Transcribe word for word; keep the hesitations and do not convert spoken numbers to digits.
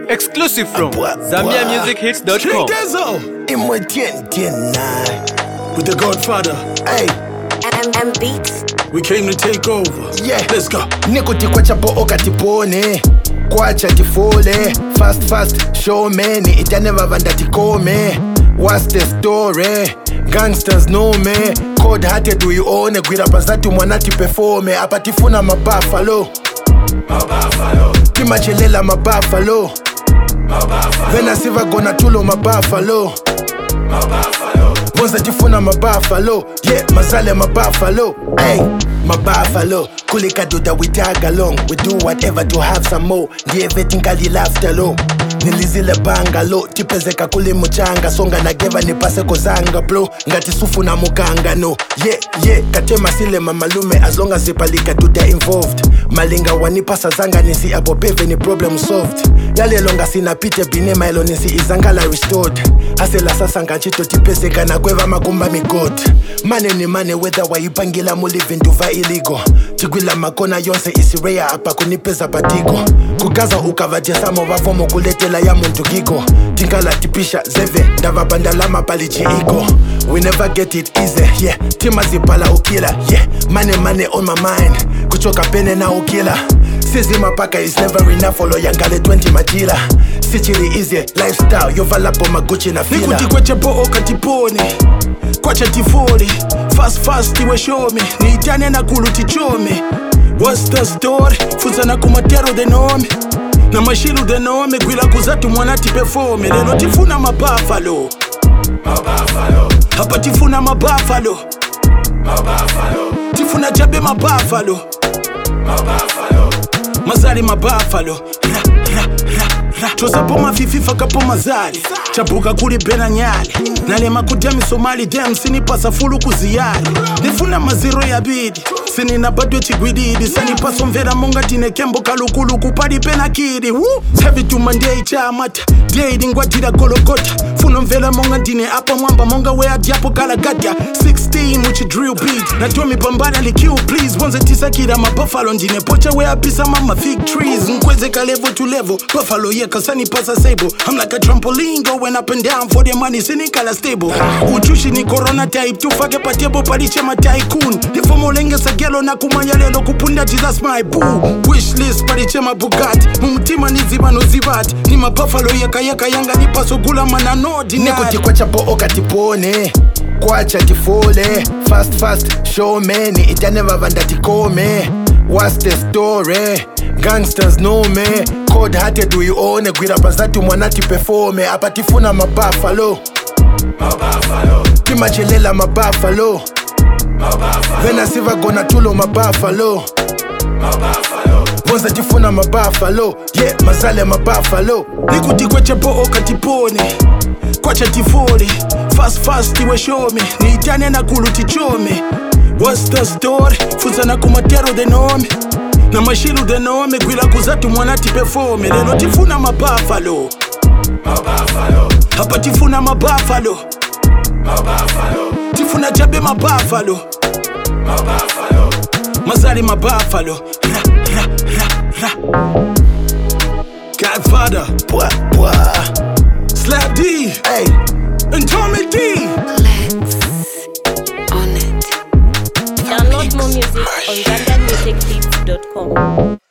Exclusive from Zambia Music Hits dot com. In my ten ten nine with the Godfather. Hey, M M Beats. We came to take over. Yeah, let's go. Niko tikwacha po okatipone. Kwacha tifole. Fast fast show me. Ni itaneva vanda tikome. What's the story? Gangsters know me. Cold hearted we own it. Gwira bazatu mwanati performe. Apatifuna ma buffalo. Ma buffalo. Timachelela ma buffalo. Ma buffalo. Vena siva gona tulo ma buffalo. Ma buffalo. Bonza tifuna ma buffalo. Yeah, mazale ma buffalo. Hey, ma buffalo. Kulika do that we tag along. We do whatever to have some more. The everything kali laughter low. Nilizile bangalo. Tipezeka kuli muchanga. Songa na geva ni pase kozanga bro. Ngati sufu na mukanga no. Yeah, yeah. Katema sile mamalume. As long as zipalika do they involved. Malinga wanipasa zanga nisi abo peve ni problem solved. Yale longa sina pite bine mailo nisi izangala restored. Hasela sasa ngachito tipezeka na kweva makumba mi god. Mane ni mane whether wa ipangila mu living duva illegal. Tigwila makona yonse isireya apa kunipeza patigo. Kukaza ukavaje samo wafomo kuletela ya muntu gigo. Tingala tipisha zeve ndava bandalama palichi ego. We never get it easy, yeah. Tima zipala ukila, yeah. Money money on my mind. Kuchoka pene na ukila. Sisi mapaka is never enough. Follow yangale twenty majila. Sichili easy lifestyle. Yovala po maguchi na fila. Nikuti kweche po okatipone. Kwacha tifoli. Fast fast iwe show me. Ni itane na kulu tichome. What's the story? Fuza na kumatero de nome. Na mashilu de nome. Gwila kuzatu mwanati performe. Lelo tifuna ma buffalo. Ma buffalo. Hapa tifuna ma buffalo. Ma buffalo. Tifuna jabe ma buffalo. Ma buffalo. Mazali ma buffalo. Ra ra ra ra. Choza po mafifi faka po mazali. Chabuka kuli bena nyali. Nalema kujami Somali dem sini pasa fulu kuziyali. Nifuna maziro ya bidi. Sini na badwe chigwididi. Sani paso mvera monga tine kembo kalukulu kupadi pena kidi. Woo! Heavy to Monday chamata. Dating kwa jira kolokota. Funo mvera monga tine apa mwamba monga wea diapo kalagatia. sixteen with your drill beat. Na tomi pambana li kill please. Wanza tisa kida ma buffalo njine. Pocha wea pisa mama fig trees. Nkweze ka level to level. Buffalo yeah kasani pasa sable. I'm like a trampoline going up and down for the money. Sini kala stable. Uchushi ni corona type. Tufake patebo paliche ma tycoon. Ifo molenge sa gelo na kumanya lelo kupunda Jesus my boo. Wish list paliche ma Bugatti. Mumutima ni ziba no zibati. Ni ma buffalo yaka yaka yanga ni paso gula mana no dinari. Niko tikwacha po okatipone. Kwacha tifole. Fast fast show me. Ni itaneva vanda tikome. What's the story? Gangsters know me. Cold hearted we own it. Gwira bazatu mwanati performe. Apatifuna ma buffalo. Ma buffalo. Timachelela ma buffalo. Ma buffalo. Vena siva gona tulo ma buffalo. Ma buffalo. Bonza tifuna ma buffalo. Yeah, mazale ma buffalo. Nikuti kweche po okatipone. Kwacha tifoli. Fast fast iwe show me. Ni itane na kulu tichome. What's the story? Fuza na kumatero de nome. Na mashilu de nome. Gwila kuzatu mwanati performe. Lelo tifuna ma buffalo. Ma buffalo. Hapa tifuna ma buffalo. Ma buffalo. Tifuna jabe ma buffalo. Ma buffalo. Mazali ma buffalo. Ra ra ra ra. Godfather. Bwa bwa. Slap D. Hey. And Tommy D. Lex on it. Download more music on Zambia Music Hits dot com.